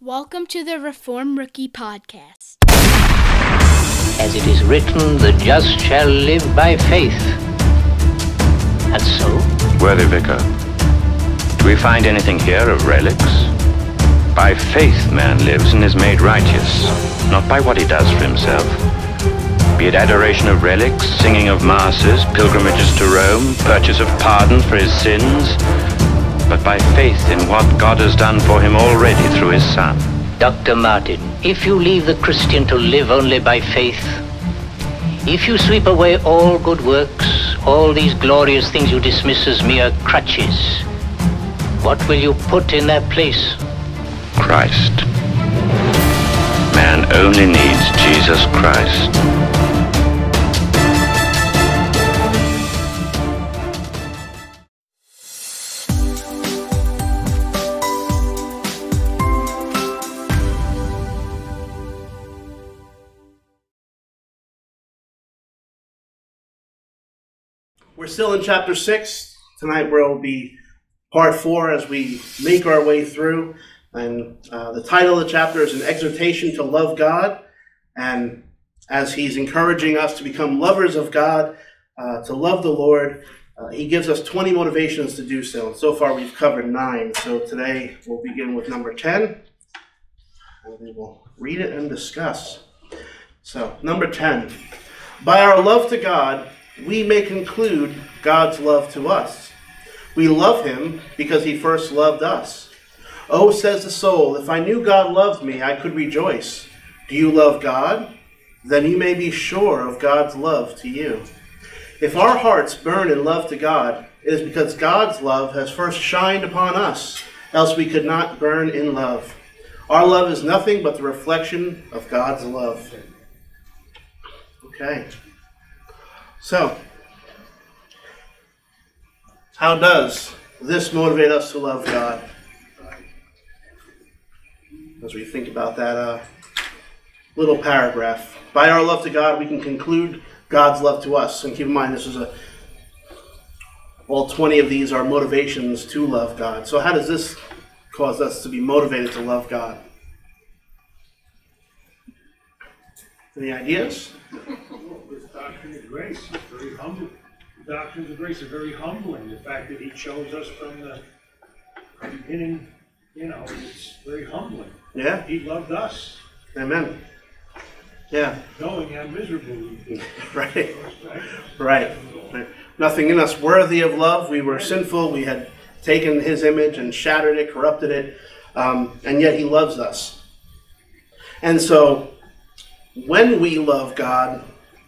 Welcome to the Reform Rookie Podcast. As it is written, the just shall live by faith. And so? Worthy Vicar, do we find anything here of relics? By faith man lives and is made righteous, not by what he does for himself. Be it adoration of relics, singing of masses, pilgrimages to Rome, purchase of pardon for his sins, but by faith in what God has done for him already through his Son. Dr. Martin, if you leave the Christian to live only by faith, if you sweep away all good works, all these glorious things you dismiss as mere crutches, what will you put in their place? Christ. Man only needs Jesus Christ. We're still in chapter 6. Tonight will be part 4 as we make our way through. And the title of the chapter is An Exhortation to Love God. And as he's encouraging us to become lovers of God, to love the Lord, he gives us 20 motivations to do so. And so far we've covered 9. So today we'll begin with number 10. And we will read it and discuss. So, number 10. By our love to God, we may conclude God's love to us. We love him because he first loved us. Oh, says the soul, if I knew God loved me, I could rejoice. Do you love God? Then you may be sure of God's love to you. If our hearts burn in love to God, it is because God's love has first shined upon us, else we could not burn in love. Our love is nothing but the reflection of God's love. Okay. So, how does this motivate us to love God? As we think about that little paragraph. By our love to God, we can conclude God's love to us. And keep in mind, this is all 20 of these are motivations to love God. So how does this cause us to be motivated to love God? Any ideas? This doctrine of grace is very humbling. The doctrines of grace are very humbling. The fact that he chose us from the beginning, it's very humbling. Yeah. He loved us. Amen. Yeah. Knowing how miserable we be. Right. Nothing in us worthy of love. We were sinful. We had taken his image and shattered it, corrupted it, and yet he loves us. And so, when we love God,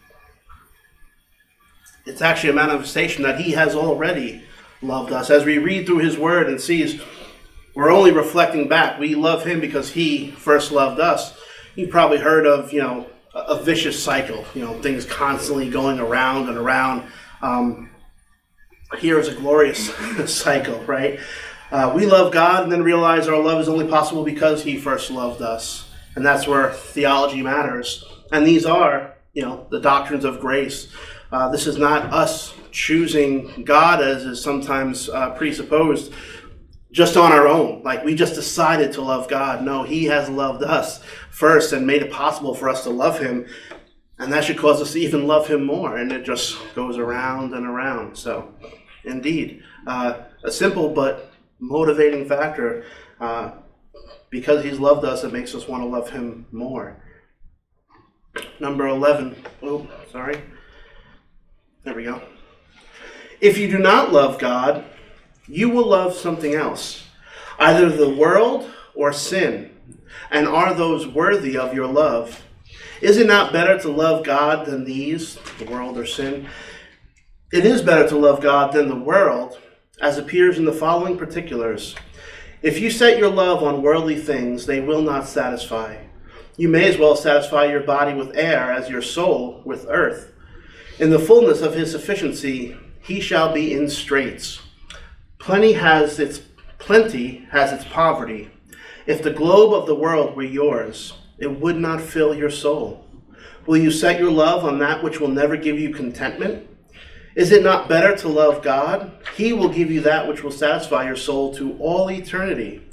it's actually a manifestation that he has already loved us. As we read through his word and sees, we're only reflecting back. We love him because he first loved us. You've probably heard of, a vicious cycle, things constantly going around and around. Here is a glorious cycle, right? We love God and then realize our love is only possible because he first loved us. And that's where theology matters. And these are, the doctrines of grace. This is not us choosing God, as is sometimes presupposed, just on our own. Like we just decided to love God. No, he has loved us first and made it possible for us to love him. And that should cause us to even love him more. And it just goes around and around. So, indeed, a simple but motivating factor. Because he's loved us, it makes us want to love him more. Number 11. Oh, sorry. There we go. If you do not love God, you will love something else, either the world or sin. And are those worthy of your love? Is it not better to love God than these, the world or sin? It is better to love God than the world, as appears in the following particulars. If you set your love on worldly things, they will not satisfy. You may as well satisfy your body with air as your soul with earth. In the fullness of his sufficiency, he shall be in straits. Plenty has its poverty. If the globe of the world were yours, it would not fill your soul. Will you set your love on that which will never give you contentment? Is it not better to love God? He will give you that which will satisfy your soul to all eternity.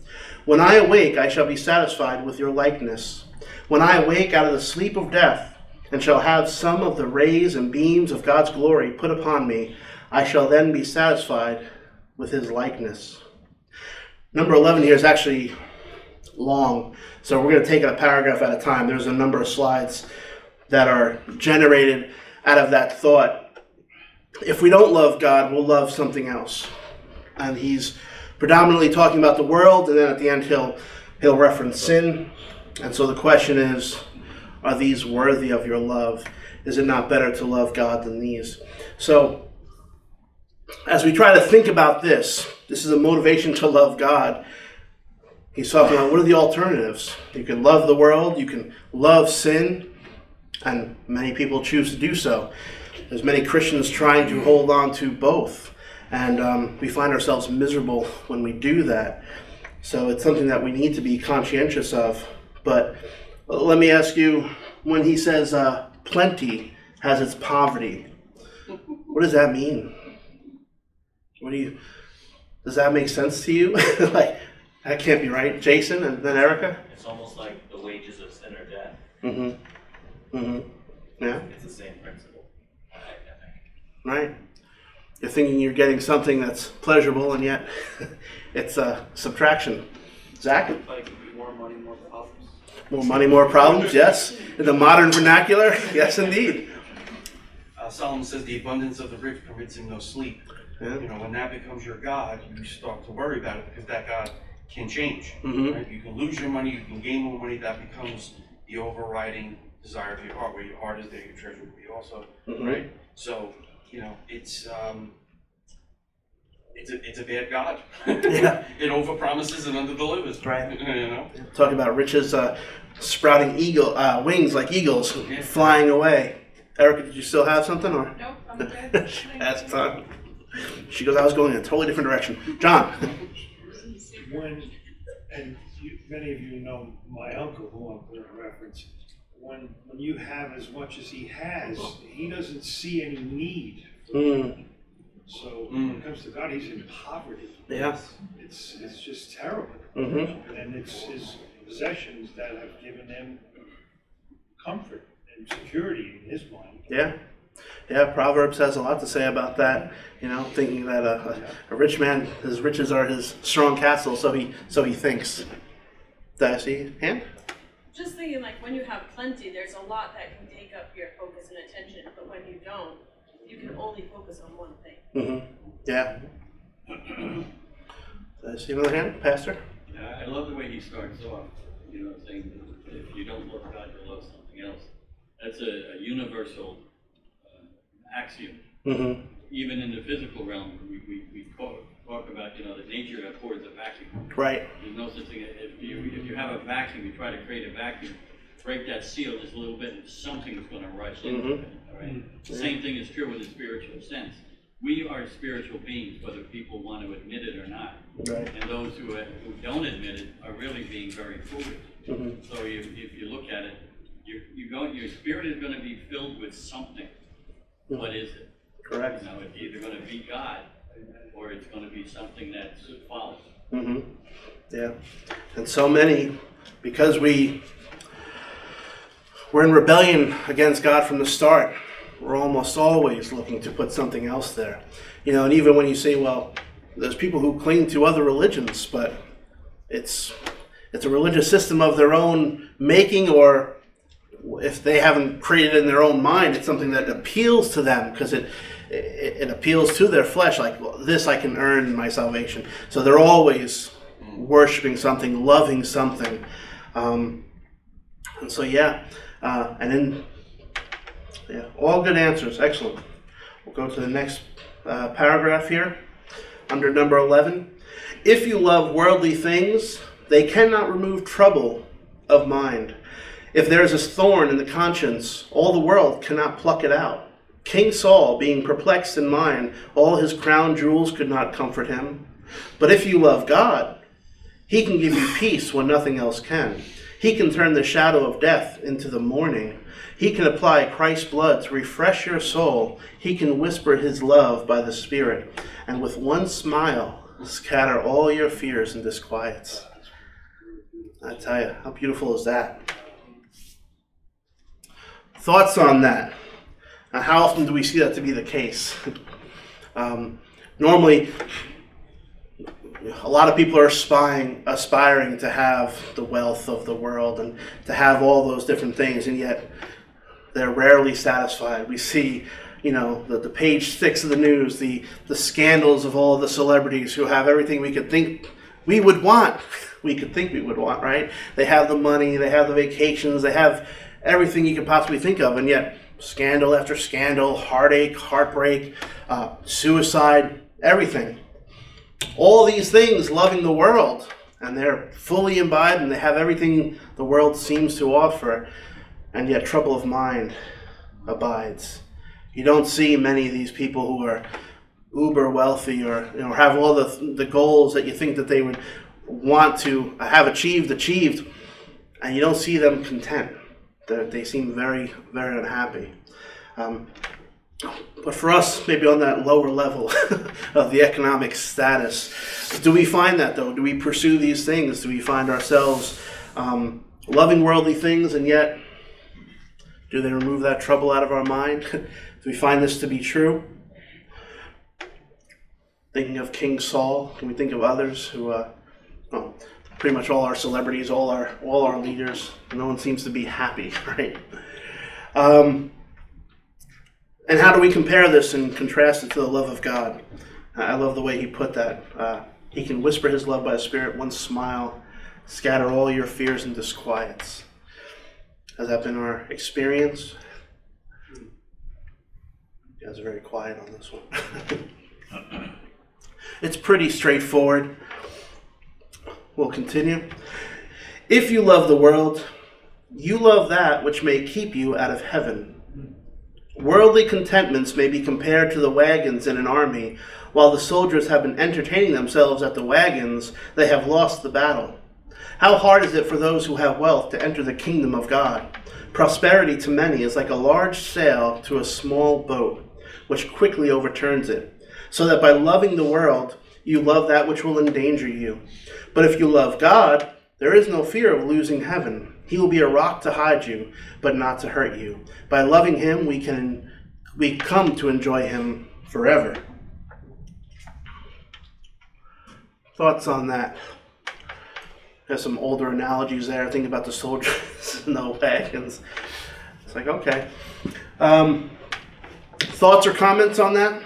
When I awake, I shall be satisfied with your likeness. When I awake out of the sleep of death, and shall have some of the rays and beams of God's glory put upon me, I shall then be satisfied with his likeness. Number 11 here is actually long, so we're going to take it a paragraph at a time. There's a number of slides that are generated out of that thought. If we don't love God, we'll love something else. And he's predominantly talking about the world, and then at the end he'll reference sin. And so the question is, are these worthy of your love? Is it not better to love God than these? So as we try to think about this is a motivation to love God. He's talking about what are the alternatives? You can love the world, you can love sin, and many people choose to do so. There's many Christians trying to hold on to both, and we find ourselves miserable when we do that. So it's something that we need to be conscientious of. But let me ask you, when he says plenty has its poverty, what does that mean? Does that make sense to you? Like, that can't be right. Jason and then Erica? It's almost like the wages of sin are death. Mm-hmm. Mm-hmm. Yeah. It's the same principle, I think. Right. You're thinking you're getting something that's pleasurable, and yet it's a subtraction. Zach? Like more money, more problems. More money, more problems, yes. In the modern vernacular, yes indeed. Solomon says the abundance of the rich permits him no sleep. Yeah. You know, when that becomes your God, you start to worry about it because that God can change. Mm-hmm. Right? You can lose your money, you can gain more money. That becomes the overriding desire of your heart. Where your heart is, there your treasure will be also. Mm-hmm. Right? So, you know, it's a bad God. Yeah. It overpromises and underdelivers. Right. You know. Talking about riches sprouting wings like eagles, Yeah. flying away. Erica, did you still have something? Or? Nope, I'm good. That's fine. She goes, I was going in a totally different direction. John. Many of you know my uncle, who I'm going to reference. When you have as much as he has, he doesn't see any need. So when it comes to God, he's in poverty. Yeah. It's just terrible. Mm-hmm. And it's his possessions that have given him comfort and security in his mind. Yeah. Yeah, Proverbs has a lot to say about that. You know, thinking that a rich man, his riches are his strong castle, so he thinks. Did I see a hand? Just thinking, like, when you have plenty, there's a lot that can take up your focus and attention, but when you don't, you can only focus on one thing. Mm-hmm. Yeah. Did I see another hand? Pastor? Yeah, I love the way he starts off, you know, saying that if you don't love God, you'll love something else. That's a universal axiom. Mm-hmm. Even in the physical realm, we talk about, you know, that nature abhors a vacuum. Right. There's no such thing. If you have a vacuum, you try to create a vacuum, break that seal just a little bit, and something's going to rush into it. All right. The same thing is true in the spiritual sense. We are spiritual beings, whether people want to admit it or not. Right. And those who don't admit it are really being very foolish. Mm-hmm. So if you look at it, your spirit is going to be filled with something. What is it? Correct. You know, it's either going to be God or it's going to be something that's false. Mm-hmm. Yeah. And so many, because we're in rebellion against God from the start, we're almost always looking to put something else there. You know, and even when you say, well, there's people who cling to other religions, but it's a religious system of their own making, or if they haven't created it in their own mind, it's something that appeals to them because it appeals to their flesh, like, well, this I can earn my salvation. So they're always worshiping something, loving something. And so, all good answers. Excellent. We'll go to the next paragraph here, under number 11. If you love worldly things, they cannot remove trouble of mind. If there is a thorn in the conscience, all the world cannot pluck it out. King Saul, being perplexed in mind, all his crown jewels could not comfort him. But if you love God, he can give you peace when nothing else can. He can turn the shadow of death into the morning. He can apply Christ's blood to refresh your soul. He can whisper his love by the Spirit, and with one smile, scatter all your fears and disquiets. I tell you, how beautiful is that? Thoughts on that? How often do we see that to be the case? Normally, a lot of people are aspiring to have the wealth of the world and to have all those different things, and yet they're rarely satisfied. We see, the page 6 of the news, the scandals of all of the celebrities who have everything we could think we would want. We could think we would want, right? They have the money, they have the vacations, they have everything you could possibly think of, and yet scandal after scandal, heartache, heartbreak, suicide, everything. All these things loving the world, and they're fully imbibed and they have everything the world seems to offer, and yet trouble of mind abides. You don't see many of these people who are uber wealthy or have all the goals that you think that they would want to have achieved, and you don't see them content. They seem very, very unhappy. But for us, maybe on that lower level of the economic status, do we find that though? Do we pursue these things? Do we find ourselves loving worldly things, and yet do they remove that trouble out of our mind? Do we find this to be true? Thinking of King Saul, can we think of others who, pretty much all our celebrities, all our leaders, no one seems to be happy, right? And how do we compare this and contrast it to the love of God? I love the way he put that. He can whisper his love by the Spirit, one smile, scatter all your fears and disquiets. Has that been our experience? You guys are very quiet on this one. It's pretty straightforward. We'll continue. If you love the world, you love that which may keep you out of heaven. Worldly contentments may be compared to the wagons in an army. While the soldiers have been entertaining themselves at the wagons, they have lost the battle. How hard is it for those who have wealth to enter the kingdom of God? Prosperity to many is like a large sail to a small boat, which quickly overturns it. So that by loving the world, you love that which will endanger you. But if you love God, there is no fear of losing heaven. He will be a rock to hide you, but not to hurt you. By loving him, we come to enjoy him forever. Thoughts on that? There's some older analogies there. Think about the soldiers and the wagons. It's like, okay. Thoughts or comments on that?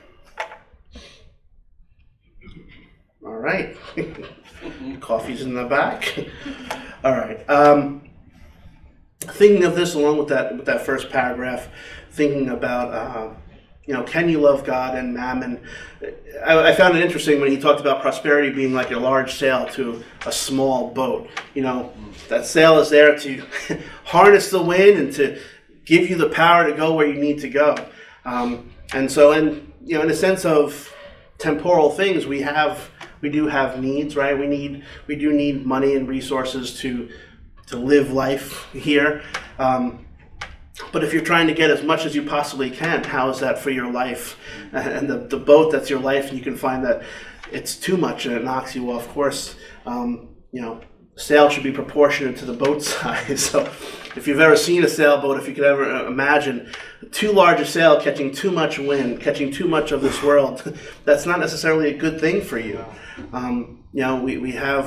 All right. Coffee's in the back. All right. Thinking of this along with that first paragraph, thinking about can you love God and mammon? I found it interesting when he talked about prosperity being like a large sail to a small boat. That sail is there to harness the wind and to give you the power to go where you need to go. And so, in a sense of temporal things, we do have needs, right? We do need money and resources to live life here. But if you're trying to get as much as you possibly can, how is that for your life? And the boat that's your life, and you can find that it's too much and it knocks you off course. Sail should be proportionate to the boat size. So if you've ever seen a sailboat, if you could ever imagine too large a sail catching too much wind, catching too much of this world, that's not necessarily a good thing for you. We have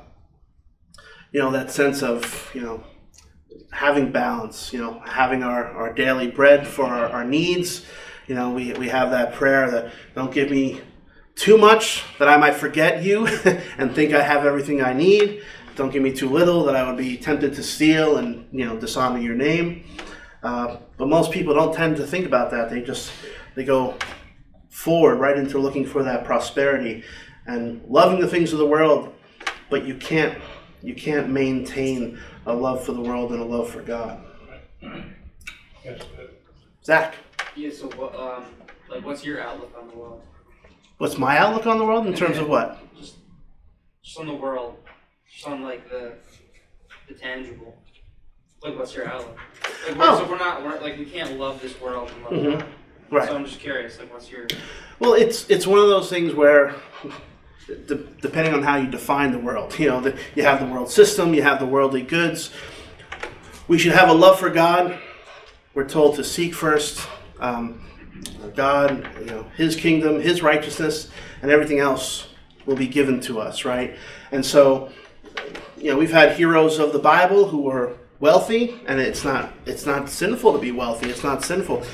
that sense of having balance, having our daily bread for our needs. We have that prayer that don't give me too much that I might forget you and think I have everything I need. Don't give me too little that I would be tempted to steal and dishonor your name. But most people don't tend to think about that. They go forward right into looking for that prosperity and loving the things of the world, but you can't maintain a love for the world and a love for God. Zach. Yeah. So, what's your outlook on the world? What's my outlook on the world in terms of what? Just on the world, just on the tangible. What's your outlook? So we can't love this world and love God. Right. So I'm just curious. What's your? Well, it's one of those things where depending on how you define the world. You have the world system, you have the worldly goods. We should have a love for God. We're told to seek first God, His kingdom, His righteousness, and everything else will be given to us, right? And so, we've had heroes of the Bible who were wealthy, and it's not sinful to be wealthy. It's not sinful.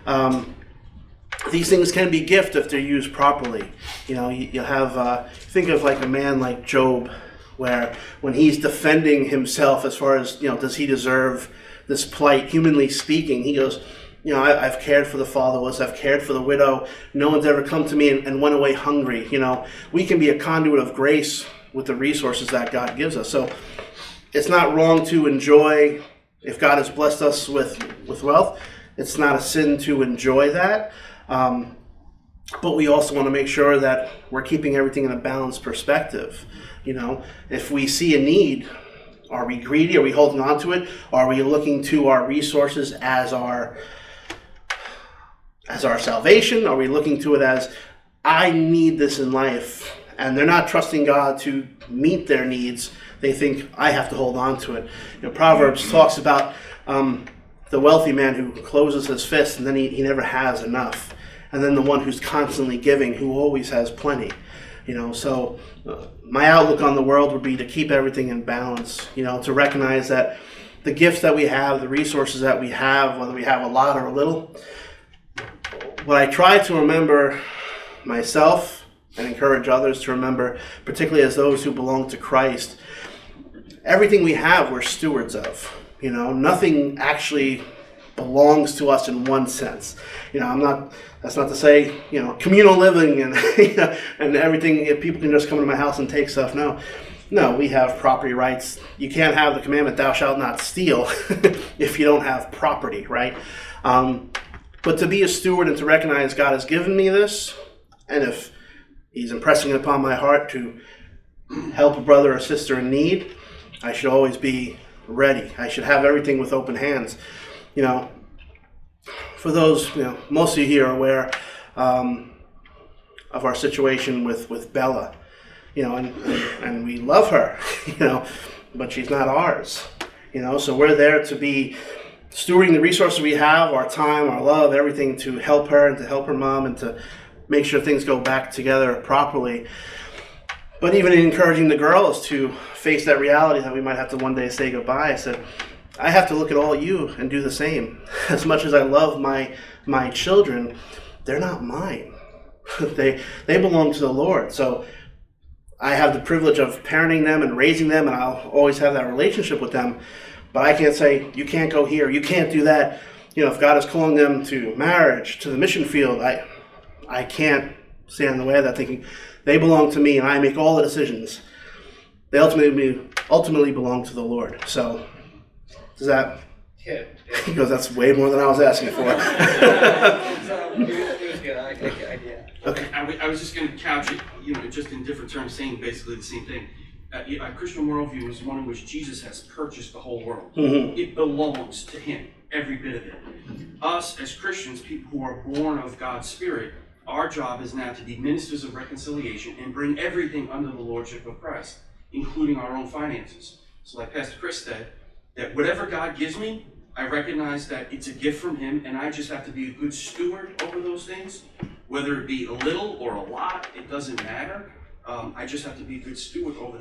These things can be gift if they're used properly. You have think of like a man like Job, where when he's defending himself as far as does he deserve this plight, humanly speaking, he goes, I've cared for the fatherless, I've cared for the widow. No one's ever come to me and went away hungry. We can be a conduit of grace with the resources that God gives us. So it's not wrong to enjoy, if God has blessed us with wealth, it's not a sin to enjoy that. But we also want to make sure that we're keeping everything in a balanced perspective. If we see a need, are we greedy? Are we holding on to it? Are we looking to our resources as our salvation? Are we looking to it as, I need this in life? And they're not trusting God to meet their needs. They think, I have to hold on to it. Proverbs talks about the wealthy man who closes his fist and then he never has enough. And then the one who's constantly giving, who always has plenty. So my outlook on the world would be to keep everything in balance, to recognize that the gifts that we have, the resources that we have, whether we have a lot or a little, what I try to remember myself and encourage others to remember, particularly as those who belong to Christ, everything we have we're stewards of. Nothing actually belongs to us in one sense. That's not to say, communal living and and everything, if people can just come to my house and take stuff. No, we have property rights. You can't have the commandment, thou shalt not steal, if you don't have property, right? But to be a steward and to recognize God has given me this, and if He's impressing it upon my heart to help a brother or sister in need, I should always be ready. I should have everything with open hands. For those, most of you here are aware of our situation with Bella, and we love her, but she's not ours, so we're there to be stewarding the resources we have, our time, our love, everything, to help her and to help her mom and to make sure things go back together properly. But even encouraging the girls to face that reality that we might have to one day say goodbye, I said, I have to look at all you and do the same. As much as I love my children, they're not mine. They belong to the Lord. So I have the privilege of parenting them and raising them, and I'll always have that relationship with them. But I can't say, you can't go here, you can't do that. If God is calling them to marriage, to the mission field, I can't stand in the way of that, thinking they belong to me and I make all the decisions. They ultimately belong to the Lord. So does that? Yeah. Because that's way more than I was asking for. It was good. I get the idea. Okay. I was just going to couch it, just in different terms, saying basically the same thing. A Christian worldview is one in which Jesus has purchased the whole world. Mm-hmm. It belongs to Him, every bit of it. Us, as Christians, people who are born of God's Spirit, our job is now to be ministers of reconciliation and bring everything under the lordship of Christ, including our own finances. So like Pastor Chris said, that whatever God gives me, I recognize that it's a gift from Him, and I just have to be a good steward over those things. Whether it be a little or a lot, it doesn't matter. I just have to be a good steward over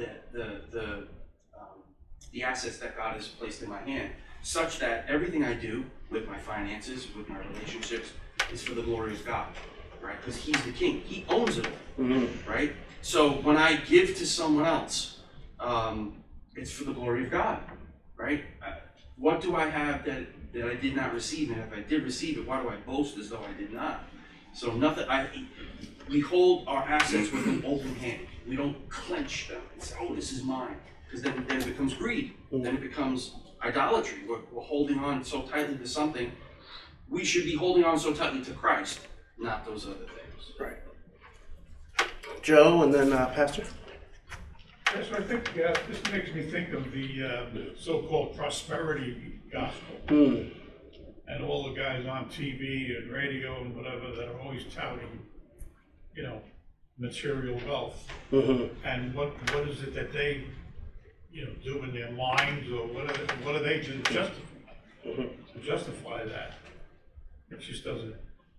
the assets that God has placed in my hand, such that everything I do with my finances, with my relationships, is for the glory of God, right? Because He's the King. He owns it all, right? So when I give to someone else, it's for the glory of God, right? What do I have that I did not receive? And if I did receive it, why do I boast as though I did not? So we hold our assets with an open hand. We don't clench them and say, oh, this is mine. Because then it becomes greed. Then it becomes idolatry. We're holding on so tightly to something. We should be holding on so tightly to Christ, not those other things. Right. Joe, and then Pastor. Yes, I think this makes me think of the so-called prosperity gospel. And all the guys on TV and radio and whatever that are always touting, material wealth. Mm-hmm. And what is it that they, do in their minds, or what do they do to justify that? It just doesn't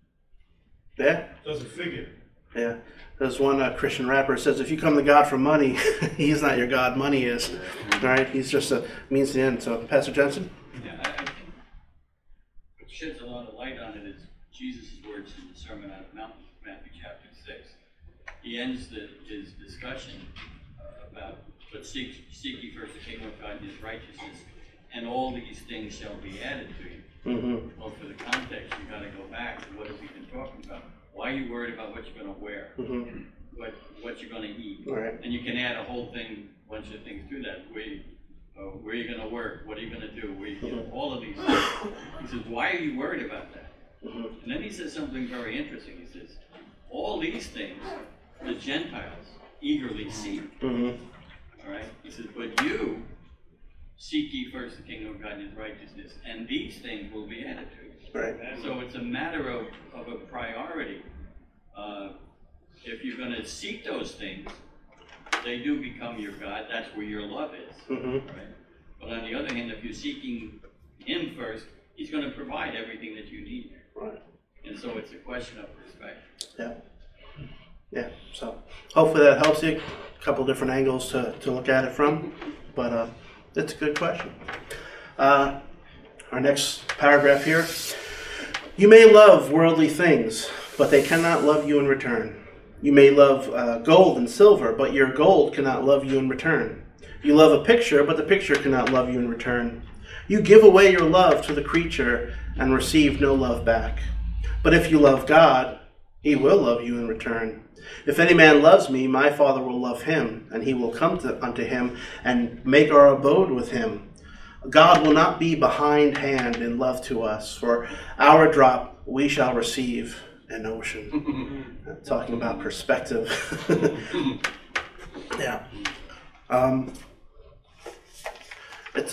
figure. Yeah. There's one Christian rapper says, if you come to God for money, he's not your God, money is. All right? He's just a means to the end. So, Pastor Jensen? Yeah, I think what sheds a lot of light on it is Jesus' words in the Sermon on the Mount, Matthew chapter 6. He ends his discussion about, but seek ye first the kingdom of God and his righteousness, and all these things shall be added to you. Mm-hmm. Well, for the context, you got to go back to what have we been talking about. Why are you worried about what you're going to wear? Mm-hmm. What you're going to eat? Right. And you can add a whole bunch of things to that. Where are you going to work? What are you going to do? All of these things. He says, why are you worried about that? Mm-hmm. And then he says something very interesting. He says, all these things the Gentiles eagerly seek. Mm-hmm. All right? He says, but you seek ye first the kingdom of God and his righteousness, and these things will be added to you. Right. So it's a matter of a priority. If you're going to seek those things, they do become your God. That's where your love is. Mm-hmm. Right? But on the other hand, if you're seeking him first, he's going to provide everything that you need. Right. And so it's a question of respect. Yeah. Yeah. So hopefully that helps you. A couple different angles to look at it from. But it's a good question. Our next paragraph here. You may love worldly things, but they cannot love you in return. You may love gold and silver, but your gold cannot love you in return. You love a picture, but the picture cannot love you in return. You give away your love to the creature and receive no love back. But if you love God, he will love you in return. If any man loves me, my Father will love him, and he will come unto him and make our abode with him. God will not be behindhand in love to us. For our drop we shall receive an ocean. Talking about perspective. Yeah. It's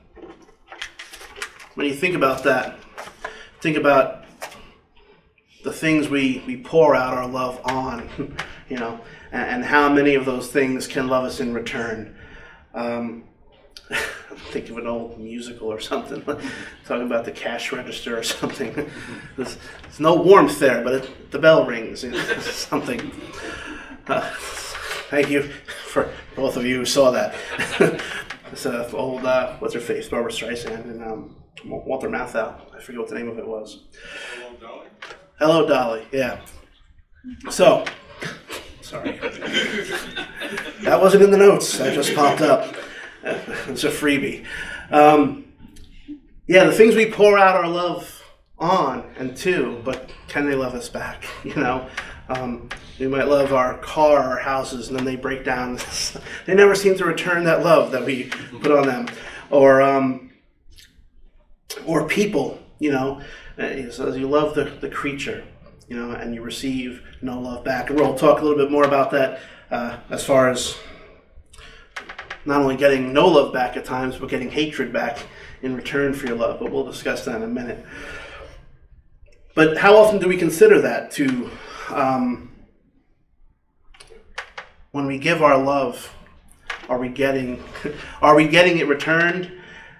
when you think about that, think about the things we pour out our love on, and how many of those things can love us in return. Think of an old musical or something, talking about the cash register or something. There's no warmth there, but the bell rings, something. Thank you for both of you who saw that. It's old, what's her face, Barbara Streisand and Walter Matthau. I forget what the name of it was. Hello, Dolly? Hello, Dolly, yeah. So, sorry. That wasn't in the notes, that just popped up. It's a freebie. Yeah, the things we pour out our love on and to, but can they love us back? We might love our car or houses, and then they break down. They never seem to return that love that we put on them. Or people, so you love the creature, and you receive no love back. And we'll talk a little bit more about that as far as not only getting no love back at times, but getting hatred back in return for your love. But we'll discuss that in a minute. But how often do we consider that to, when we give our love, are we getting it returned?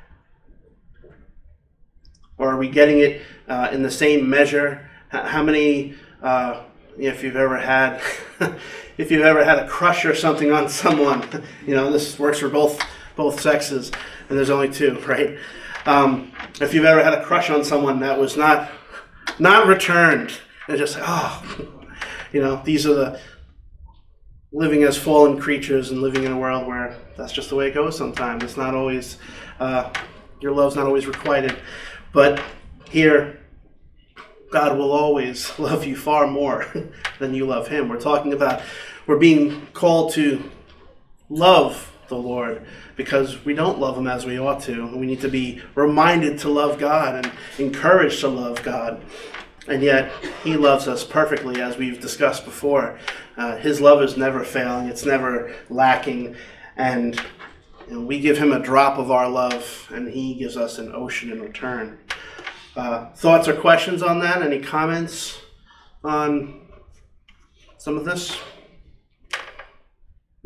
Or are we getting it in the same measure? How many, if you've ever had a crush or something on someone, this works for both sexes, and there's only two, right? If you've ever had a crush on someone that was not returned, and just these are the living as fallen creatures and living in a world where that's just the way it goes sometimes. It's not always, your love's not always requited. But here, God will always love you far more than you love him. We're being called to love the Lord because we don't love him as we ought to. We need to be reminded to love God and encouraged to love God. And yet, he loves us perfectly, as we've discussed before. His love is never failing. It's never lacking. And we give him a drop of our love, and he gives us an ocean in return. Thoughts or questions on that? Any comments on some of this?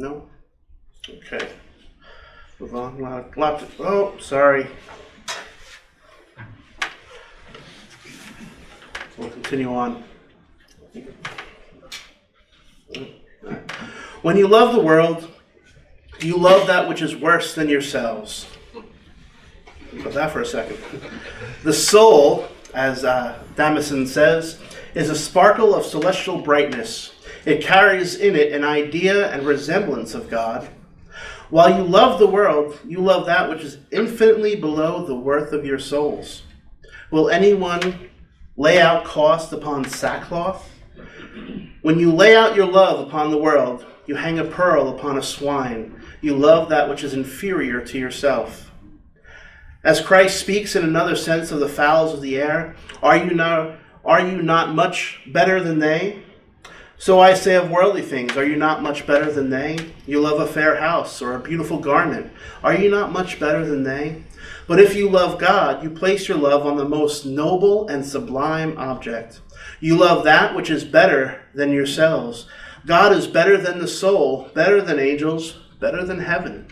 No? Okay. Move on. Oh, sorry. We'll continue on. When you love the world, you love that which is worse than yourselves. Put that for a second. The soul, as Damascene says, is a sparkle of celestial brightness. It carries in it an idea and resemblance of God. While you love the world, you love that which is infinitely below the worth of your souls. Will anyone lay out cost upon sackcloth? When you lay out your love upon the world, you hang a pearl upon a swine. You love that which is inferior to yourself. As Christ speaks in another sense of the fowls of the air, are you not much better than they? So I say of worldly things, are you not much better than they? You love a fair house or a beautiful garment. Are you not much better than they? But if you love God, you place your love on the most noble and sublime object. You love that which is better than yourselves. God is better than the soul, better than angels, better than heaven.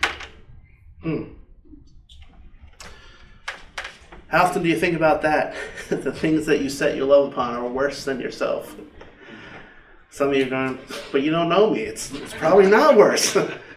How often do you think about that? The things that you set your love upon are worse than yourself. Some of you are going, but you don't know me. It's probably not worse.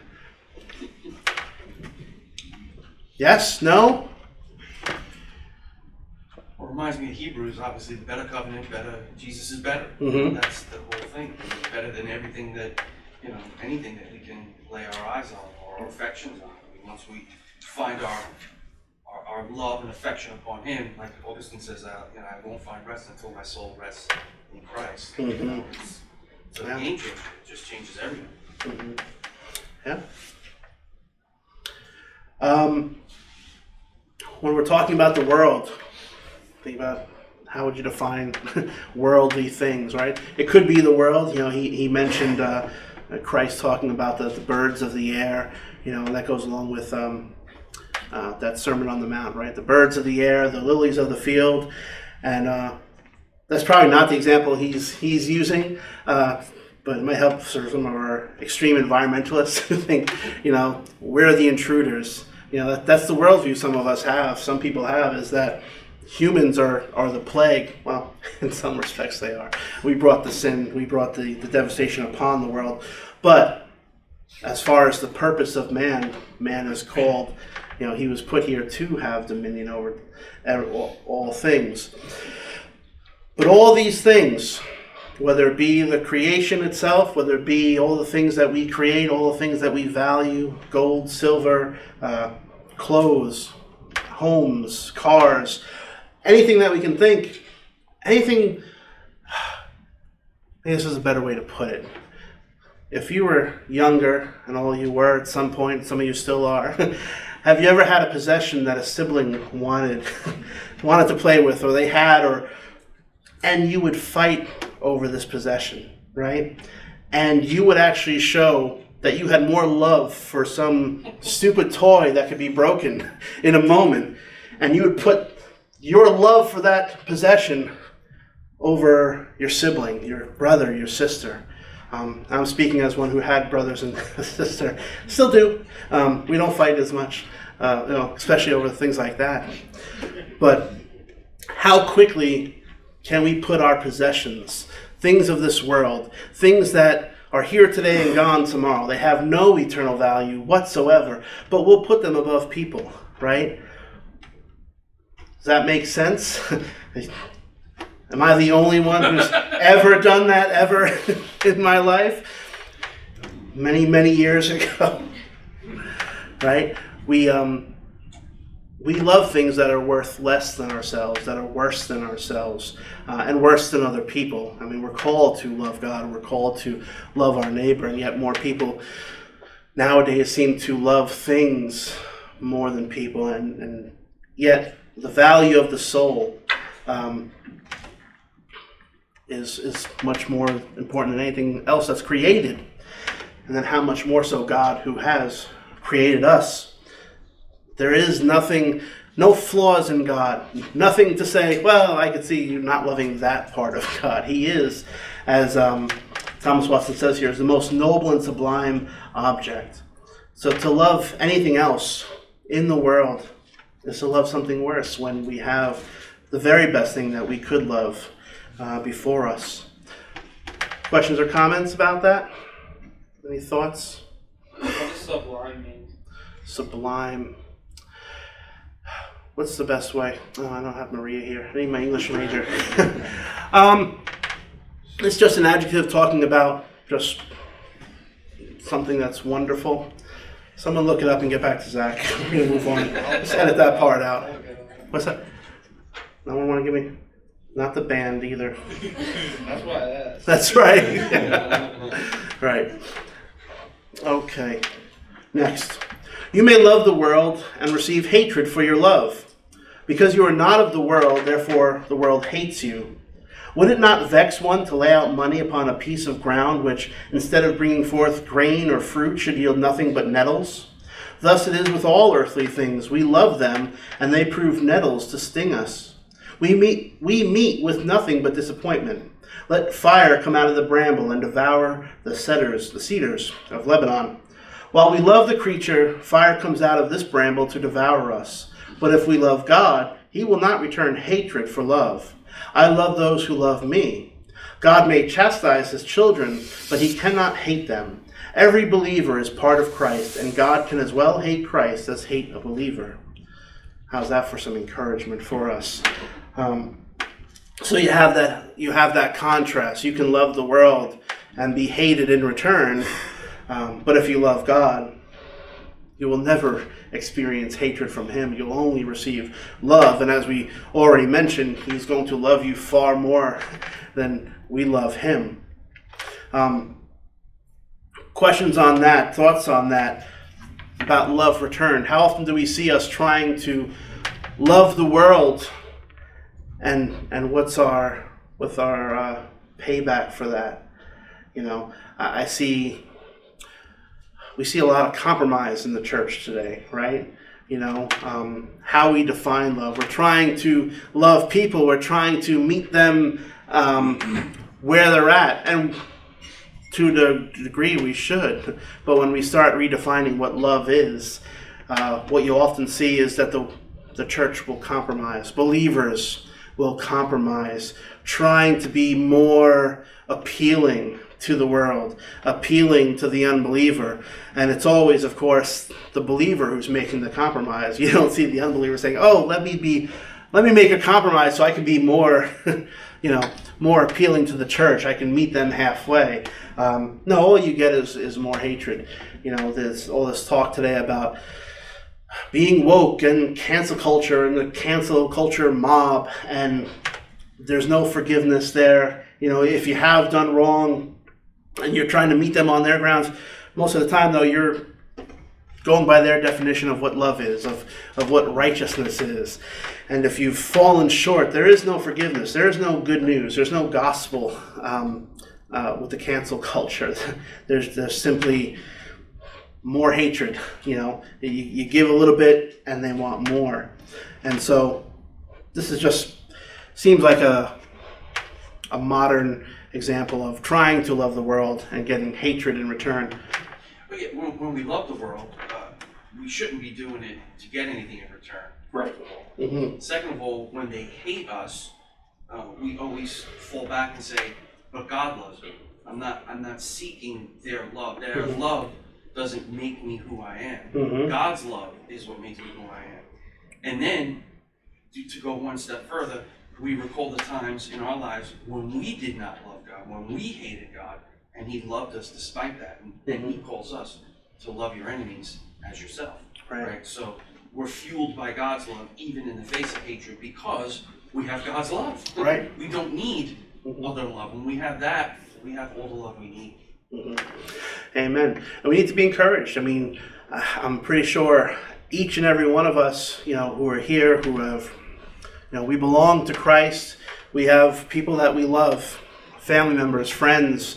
Yes? No? Well, it reminds me of Hebrews, obviously, the better covenant, Jesus is better. Mm-hmm. That's the whole thing. He's better than everything that, anything that we can lay our eyes on or our affections on. I mean, once we find our love and affection upon him, like Augustine says, I won't find rest until my soul rests in Christ. Mm-hmm. So the game changer, it just changes everything. Mm-hmm. Yeah. When we're talking about the world, think about how would you define worldly things, right? It could be the world. He mentioned Christ talking about the birds of the air. That goes along with that Sermon on the Mount, right? The birds of the air, the lilies of the field, and that's probably not the example he's using, but it might help sort of some of our extreme environmentalists who think, we're the intruders. That's the worldview some of us have, some people have, is that humans are the plague. Well, in some respects they are. We brought the sin, we brought the devastation upon the world. But as far as the purpose of man is called, he was put here to have dominion over all things. But all these things, whether it be the creation itself, whether it be all the things that we create, all the things that we value, gold, silver, clothes, homes, cars, anything that we can think, anything, I think this is a better way to put it. If you were younger, and all you were at some point, some of you still are, have you ever had a possession that a sibling wanted to play with, or they had, and you would fight over this possession, right? And you would actually show that you had more love for some stupid toy that could be broken in a moment, and you would put your love for that possession over your sibling, your brother, your sister. I'm speaking as one who had brothers and a sister. Still do. We don't fight as much, especially over things like that. But how quickly can we put our possessions, things of this world, things that are here today and gone tomorrow, they have no eternal value whatsoever, but we'll put them above people, right? Does that make sense? Am I the only one who's ever done that ever in my life? Many, many years ago, right? We love things that are worth less than ourselves, that are worse than ourselves, and worse than other people. I mean, we're called to love God, and we're called to love our neighbor, and yet more people nowadays seem to love things more than people, and yet the value of the soul is much more important than anything else that's created. And then how much more so God, who has created us. There is nothing, no flaws in God. Nothing to say, well, I could see you not loving that part of God. He is, as Thomas Watson says here, is the most noble and sublime object. So to love anything else in the world is to love something worse when we have the very best thing that we could love before us. Questions or comments about that? Any thoughts? What does sublime mean? Sublime. What's the best way? Oh, I don't have Maria here. I need my English major. It's just an adjective talking about just something that's wonderful. Someone look it up and get back to Zach. We're going to move on. Just edit that part out. What's that? No one want to give me? Not the band either. That's why I asked. That's right. Right. Okay. Next. You may love the world and receive hatred for your love. Because you are not of the world, therefore the world hates you. Would it not vex one to lay out money upon a piece of ground which, instead of bringing forth grain or fruit, should yield nothing but nettles? Thus it is with all earthly things. We love them, and they prove nettles to sting us. We meet with nothing but disappointment. Let fire come out of the bramble and devour the cedars of Lebanon. While we love the creature, fire comes out of this bramble to devour us. But if we love God, he will not return hatred for love. I love those who love me. God may chastise his children, but he cannot hate them. Every believer is part of Christ, and God can as well hate Christ as hate a believer. How's that for some encouragement for us? So you have that contrast. You can love the world and be hated in return, but if you love God, you will never experience hatred from him. You'll only receive love. And as we already mentioned, he's going to love you far more than we love him. Questions on that, thoughts on that, about love returned. How often do we see us trying to love the world, and what's our payback for that? You know, we see a lot of compromise in the church today, right? You know, how we define love. We're trying to love people. We're trying to meet them where they're at. And to the degree we should. But when we start redefining what love is, what you often see is that the church will compromise. Believers will compromise, trying to be more appealing to the world, appealing to the unbeliever. And it's always, of course, the believer who's making the compromise. You don't see the unbeliever saying, oh, let me make a compromise so I can be more, more appealing to the church. I can meet them halfway. No, all you get is more hatred. You know, there's all this talk today about being woke and cancel culture and the cancel culture mob, and there's no forgiveness there. You know, if you have done wrong and you're trying to meet them on their grounds, most of the time, though, you're going by their definition of what love is, of what righteousness is. And if you've fallen short, there is no forgiveness. There is no good news. There's no gospel with the cancel culture. There's simply more hatred. You know, you give a little bit and they want more. And so this is just seems like a modern example of trying to love the world and getting hatred in return. But yeah, when we love the world, we shouldn't be doing it to get anything in return. Right. Mm-hmm. Second of all, when they hate us, we always fall back and say, "But God loves me. I'm not seeking their love. Their Mm-hmm. love doesn't make me who I am. Mm-hmm. God's love is what makes me who I am." And then, to go one step further, we recall the times in our lives when we did not love God, when we hated God, and he loved us despite that. And then he calls us to love your enemies as yourself. Right? So we're fueled by God's love even in the face of hatred because we have God's love. Right. We don't need other love. When we have that, we have all the love we need. Mm-hmm. Amen. And we need to be encouraged. I mean, I'm pretty sure each and every one of us, who are here, who have, we belong to Christ. We have people that we love, family members, friends,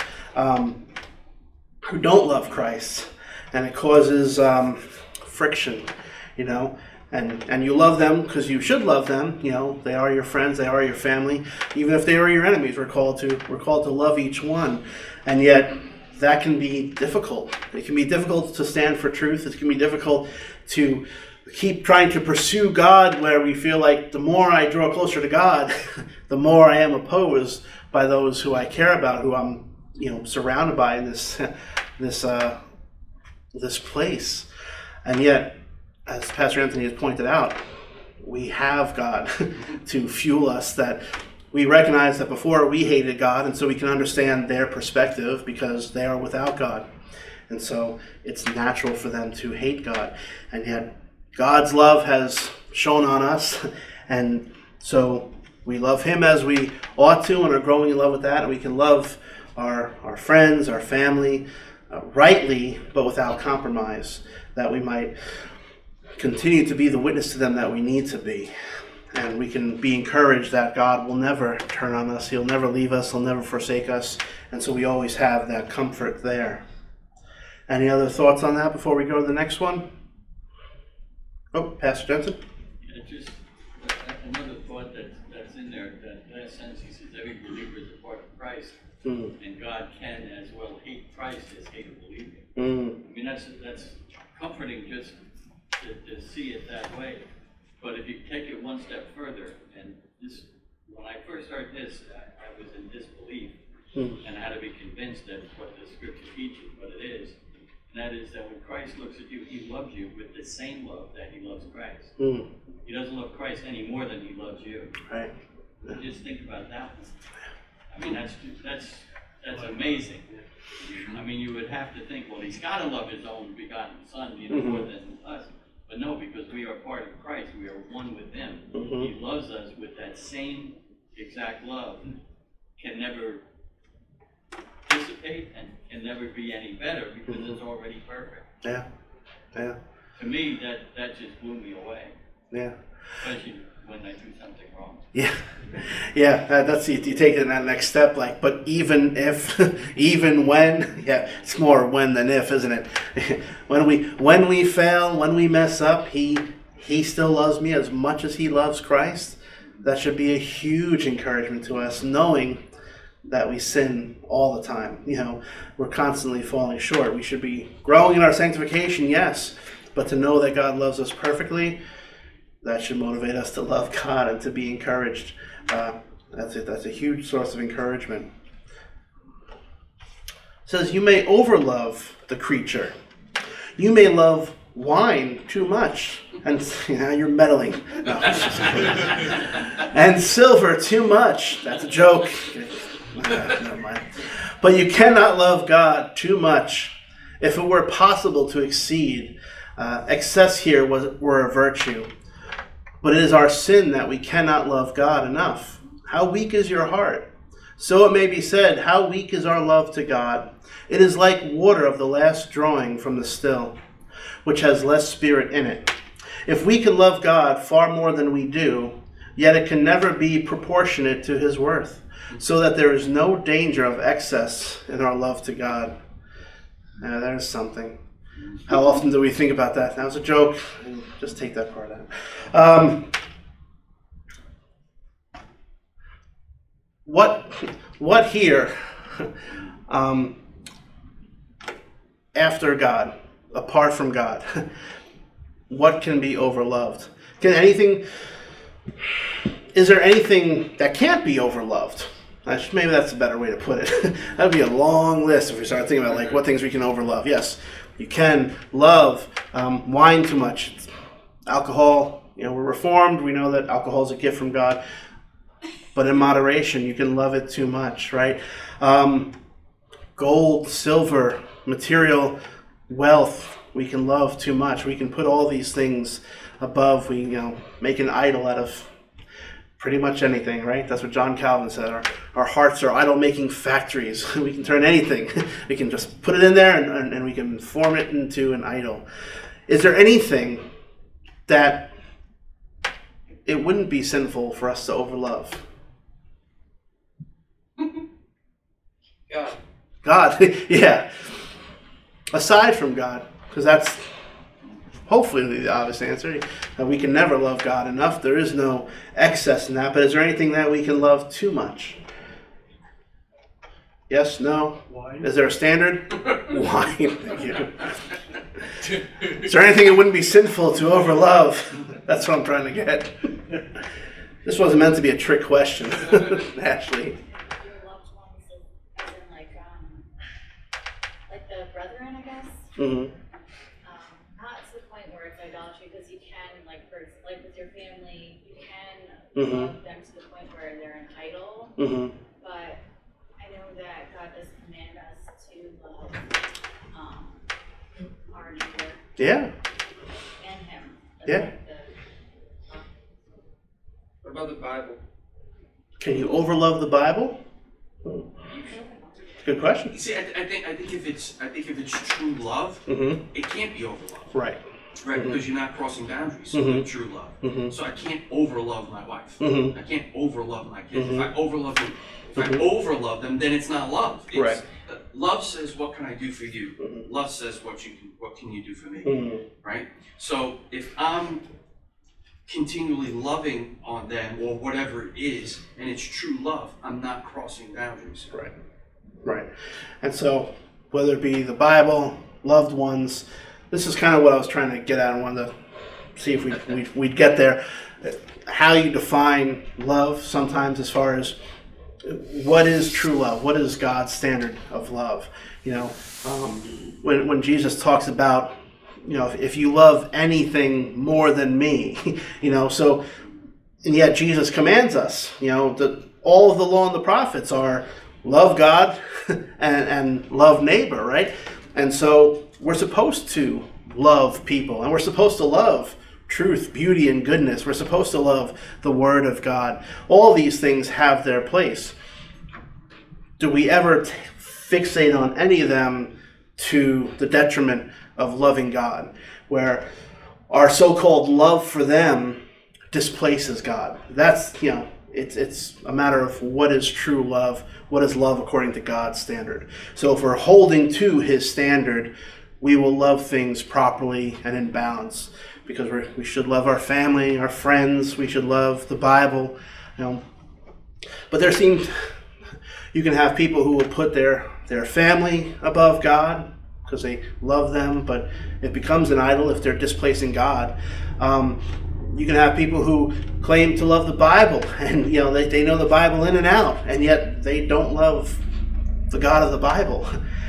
who don't love Christ. And it causes friction, and you love them because you should love them. You know, they are your friends, they are your family. Even if they are your enemies, we're called to love each one. And yet, that can be difficult. It can be difficult to stand for truth. It can be difficult to keep trying to pursue God, where we feel like the more I draw closer to God, the more I am opposed by those who I care about, who I'm, surrounded by in this place. And yet, as Pastor Anthony has pointed out, we have God to fuel us, that we recognize that before we hated God, and so we can understand their perspective because they are without God. And so it's natural for them to hate God. And yet God's love has shone on us, and so we love him as we ought to and are growing in love with that, and we can love our friends, our family, rightly, but without compromise, that we might continue to be the witness to them that we need to be. And we can be encouraged that God will never turn on us. He'll never leave us. He'll never forsake us. And so we always have that comfort there. Any other thoughts on that before we go to the next one? Oh, Pastor Jensen? Yeah, just another thought that's in there. That last sentence, he says, every believer is a part of Christ. And God can as well hate Christ as hate a believer. I mean, that's comforting just to see it that way. But if you take it one step further, and this, when I first heard this, I was in disbelief, and I had to be convinced that what the scripture teaches, what it is, and that is that when Christ looks at you, he loves you with the same love that he loves Christ. He doesn't love Christ any more than he loves you. Right. Just think about that one. I mean, that's amazing. I mean, you would have to think, well, he's got to love his own begotten Son, more than us. But no, because we are part of Christ, we are one with him. He loves us with that same exact love. Can never dissipate and can never be any better because it's already perfect. Yeah. To me, that just blew me away. Yeah. Especially when I do something wrong. Yeah. That's you take it in that next step. Like, but even if, even when, it's more when than if, isn't it? when we fail, when we mess up, he still loves me as much as he loves Christ. That should be a huge encouragement to us, knowing that we sin all the time. We're constantly falling short. We should be growing in our sanctification, yes, but to know that God loves us perfectly, that should motivate us to love God and to be encouraged. That's a huge source of encouragement. It says, you may overlove the creature. You may love wine too much. And you're meddling. No. And silver too much. That's a joke. Never mind. But you cannot love God too much. If it were possible to exceed, excess here were a virtue. But it is our sin that we cannot love God enough. How weak is your heart? So it may be said, how weak is our love to God? It is like water of the last drawing from the still, which has less spirit in it. If we can love God far more than we do, yet it can never be proportionate to his worth, so that there is no danger of excess in our love to God. There's something. How often do we think about that? That was a joke. Just take that part out. What here, after God, apart from God, what can be overloved? Is there anything that can't be overloved? Maybe that's a better way to put it. That would be a long list if we start thinking about what things we can overlove. Yes, you can love wine too much. Alcohol, we're Reformed. We know that alcohol is a gift from God. But in moderation, you can love it too much, right? Gold, silver, material wealth, we can love too much. We can put all these things above. We, make an idol out of pretty much anything, right? That's what John Calvin said. Our hearts are idol-making factories. We can turn anything. We can just put it in there and we can form it into an idol. Is there anything that it wouldn't be sinful for us to overlove? God, yeah. Aside from God, because hopefully the obvious answer. We can never love God enough. There is no excess in that. But is there anything that we can love too much? Yes, no? Wine? Is there a standard? Wine. Thank you. Is there anything it wouldn't be sinful to overlove? That's what I'm trying to get. This wasn't meant to be a trick question, Ashley. Your loved ones, as in like the brethren, I guess. Mm-hmm. Not to the point where it's idolatry, because you can, like with your family, you can Mm-hmm. love them to the point where they're an idol. Mm-hmm. But I know that God does command us to love our neighbor Yeah. and Him. Yeah. What about the Bible? Can you overlove the Bible? Good question. You see, I think if it's true love, Mm-hmm. it can't be overlove. Right. Right, Mhm. because you're not crossing boundaries Mhm. with true love. Mhm. So I can't overlove my wife. Mhm. I can't overlove my kids. Mhm. If I overlove them, Mhm. I overlove them, then it's not love. It's, Right. Love says, "What can I do for you?" Mhm. Love says, "What can you do for me?" Mhm. Right. So if I'm continually loving on them or whatever it is, and it's true love, I'm not crossing boundaries. Right. Right. And so, whether it be the Bible, loved ones, this is kind of what I was trying to get at. I wanted to see if we'd get there. How you define love sometimes, as far as what is true love? What is God's standard of love? You know, when Jesus talks about, you know, if you love anything more than me, you know, so, and yet Jesus commands us, you know, all of the law and the prophets are love God and love neighbor, right? And so we're supposed to love people, and we're supposed to love truth, beauty, and goodness. We're supposed to love the Word of God. All these things have their place. Do we ever fixate on any of them to the detriment of loving God, where our so-called love for them displaces God? That's, you know, it's a matter of what is true love, what is love according to God's standard. So if we're holding to His standard, we will love things properly and in balance, because we should love our family, our friends, we should love the Bible, you know. But you can have people who will put their family above God because they love them, but it becomes an idol if they're displacing God. You can have people who claim to love the Bible, and you know they know the Bible in and out, and yet they don't love the God of the Bible.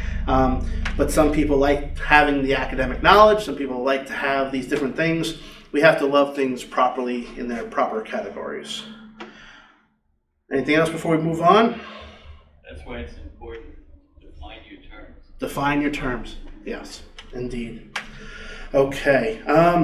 But some people like having the academic knowledge. Some people like to have these different things. We have to love things properly in their proper categories. Anything else before we move on? That's why it's important to define your terms. Define your terms. Yes, indeed. Okay.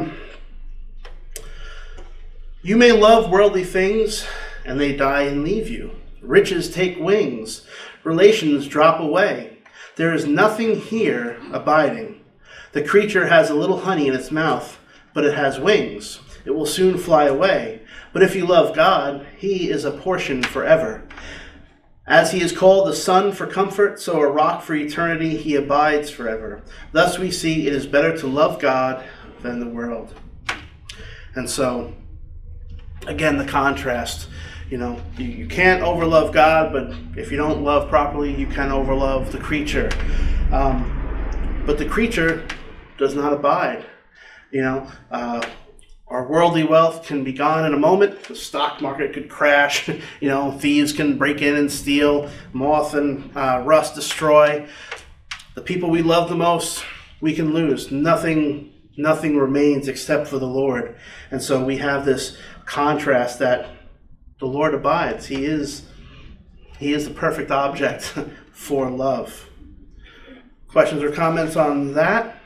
You may love worldly things, and they die and leave you. Riches take wings. Relations drop away. There is nothing here abiding. The creature has a little honey in its mouth, but it has wings. It will soon fly away. But if you love God, He is a portion forever. As He is called the sun for comfort, so a rock for eternity, He abides forever. Thus we see it is better to love God than the world. And so, again, the contrast. You know, you can't overlove God, but if you don't love properly, you can overlove the creature. But the creature does not abide. You know, our worldly wealth can be gone in a moment. The stock market could crash. You know, thieves can break in and steal. Moth and rust destroy. The people we love the most, we can lose. Nothing remains except for the Lord. And so we have this contrast that the Lord abides. He is the perfect object for love. Questions or comments on that?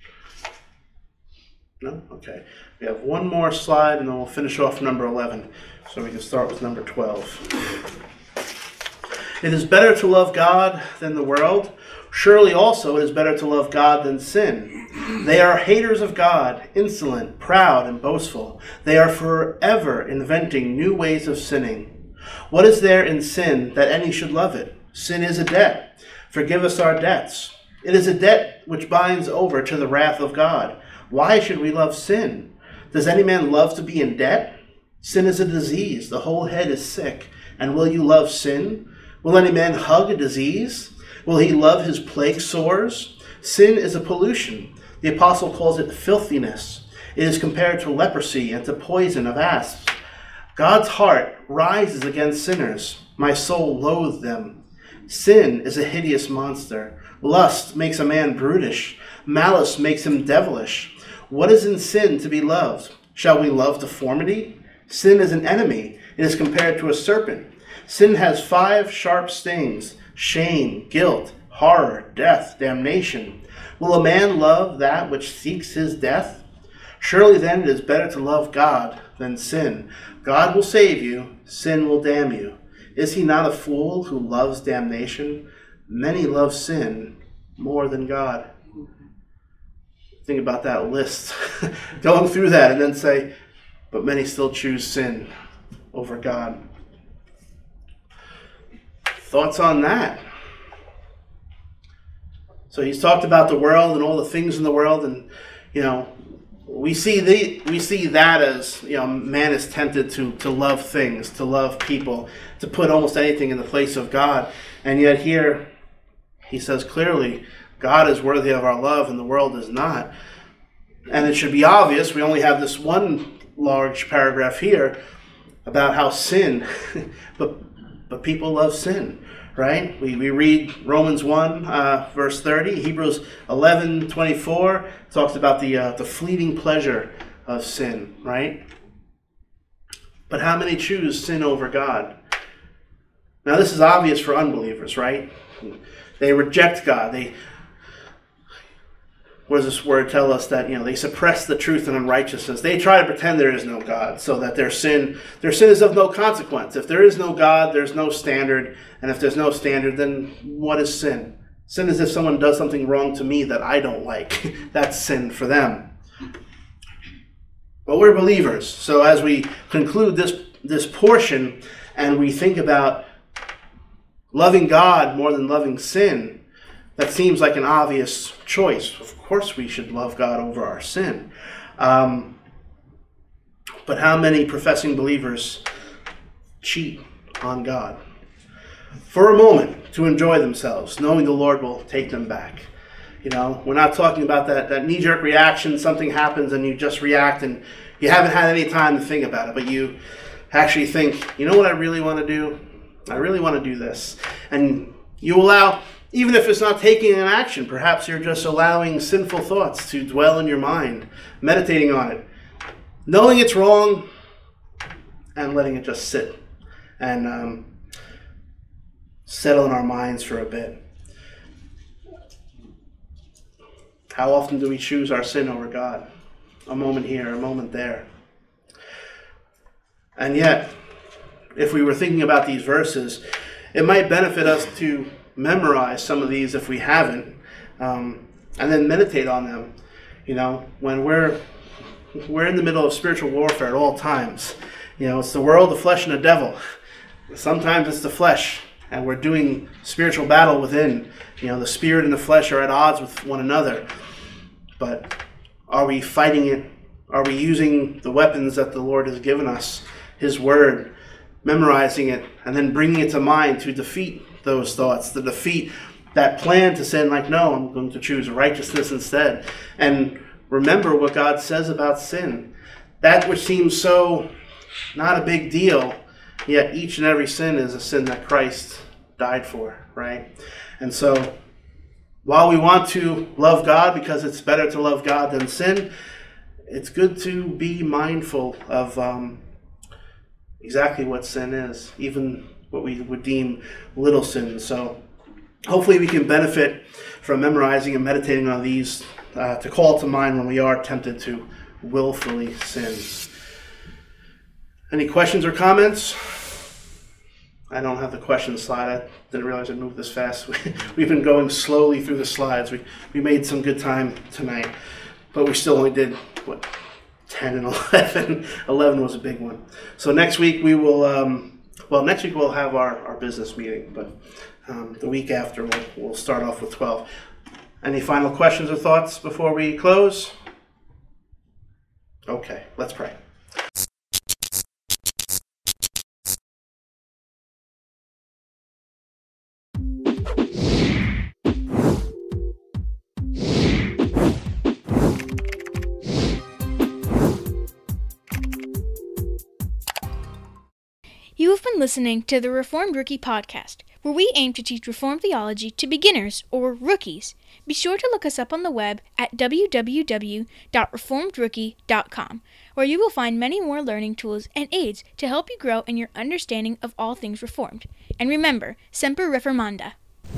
No? Okay. We have one more slide, and then we'll finish off number 11. So we can start with number 12. It is better to love God than the world. Surely also it is better to love God than sin. They are haters of God, insolent, proud, and boastful. They are forever inventing new ways of sinning. What is there in sin that any should love it? Sin is a debt. Forgive us our debts. It is a debt which binds over to the wrath of God. Why should we love sin? Does any man love to be in debt? Sin is a disease. The whole head is sick. And will you love sin? Will any man hug a disease? Will he love his plague sores? Sin is a pollution. The apostle calls it filthiness. It is compared to leprosy and to poison of asps. God's heart rises against sinners. My soul loathes them. Sin is a hideous monster. Lust makes a man brutish. Malice makes him devilish. What is in sin to be loved? Shall we love deformity? Sin is an enemy. It is compared to a serpent. Sin has 5 sharp stings: shame, guilt, horror, death, damnation. Will a man love that which seeks his death? Surely then it is better to love God than sin. God will save you, sin will damn you. Is he not a fool who loves damnation? Many love sin more than God. Think about that list, going through that, and then say, but many still choose sin over God. Thoughts on that? So he's talked about the world and all the things in the world, and we see that as man is tempted to love things, to love people, to put almost anything in the place of God, and yet here he says clearly, God is worthy of our love and the world is not. And it should be obvious. We only have this one large paragraph here about how sin, but people love sin, right? We read Romans 1, verse 30. Hebrews 11:24 talks about the fleeting pleasure of sin, right? But how many choose sin over God? Now this is obvious for unbelievers, right? They reject God. What does this word tell us? That they suppress the truth and unrighteousness. They try to pretend there is no God, so that their sin is of no consequence. If there is no God, there's no standard, and if there's no standard, then what is sin? Sin is if someone does something wrong to me that I don't like. That's sin for them. But we're believers, so as we conclude this portion and we think about loving God more than loving sin, that seems like an obvious choice. Of course we should love God over our sin. But how many professing believers cheat on God for a moment to enjoy themselves, knowing the Lord will take them back? We're not talking about that knee-jerk reaction. Something happens and you just react and you haven't had any time to think about it, but you actually think, you know what I really want to do? I really want to do this. And you allow, even if it's not taking an action, perhaps you're just allowing sinful thoughts to dwell in your mind, meditating on it, knowing it's wrong, and letting it just sit and settle in our minds for a bit. How often do we choose our sin over God? A moment here, a moment there. And yet, if we were thinking about these verses, it might benefit us to memorize some of these if we haven't, and then meditate on them. When we're in the middle of spiritual warfare at all times. It's the world, the flesh, and the devil. Sometimes it's the flesh, and we're doing spiritual battle within. The spirit and the flesh are at odds with one another. But are we fighting it? Are we using the weapons that the Lord has given us, His Word, memorizing it, and then bringing it to mind to defeat those thoughts, to defeat that plan to sin, like, no, I'm going to choose righteousness instead. And remember what God says about sin. That which seems so not a big deal, yet each and every sin is a sin that Christ died for, right? And so, while we want to love God because it's better to love God than sin, it's good to be mindful of exactly what sin is, even what we would deem little sins. So hopefully we can benefit from memorizing and meditating on these to call to mind when we are tempted to willfully sin. Any questions or comments? I don't have the questions slide. I didn't realize I'd move this fast. We've been going slowly through the slides. We made some good time tonight, but we still only did, 10 and 11. 11 was a big one. So next week we will, next week we'll have our business meeting, but the week after we'll start off with 12. Any final questions or thoughts before we close? Okay, let's pray. You have been listening to the Reformed Rookie Podcast, where we aim to teach Reformed theology to beginners or rookies. Be sure to look us up on the web at www.reformedrookie.com, where you will find many more learning tools and aids to help you grow in your understanding of all things Reformed. And remember, Semper Reformanda.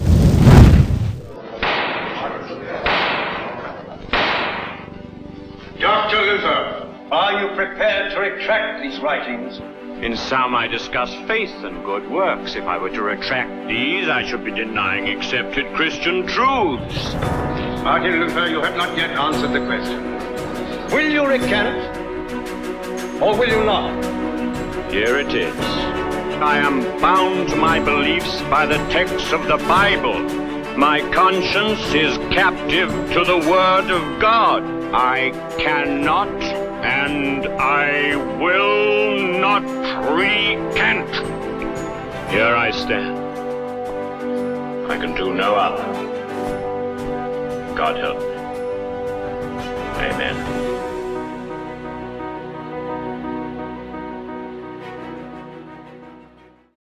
Dr. Luther, are you prepared to retract these writings? In some I discuss faith and good works. If I were to retract these, I should be denying accepted Christian truths. Martin Luther, you have not yet answered the question. Will you recant, or will you not? Here it is. I am bound to my beliefs by the texts of the Bible. My conscience is captive to the Word of God. I cannot and I will not recant. Here I stand. I can do no other. God help me. Amen.